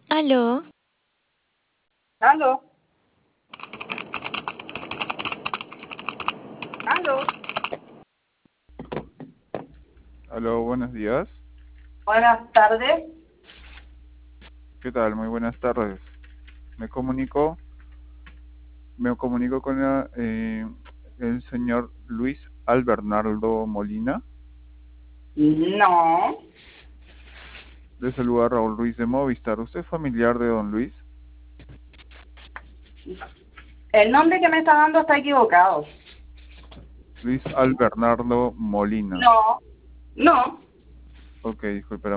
Aló, Aló, aló. Aló, buenos días. Buenas tardes. ¿Qué tal? Muy buenas tardes. Me comunico, me comunico con el señor Luis Albernardo Molina. No. Le saluda Raúl Ruiz de Movistar. ¿Usted es familiar de don Luis? El nombre que me está dando está equivocado. Luis Albernardo Molina. No, no. Ok, disculpe.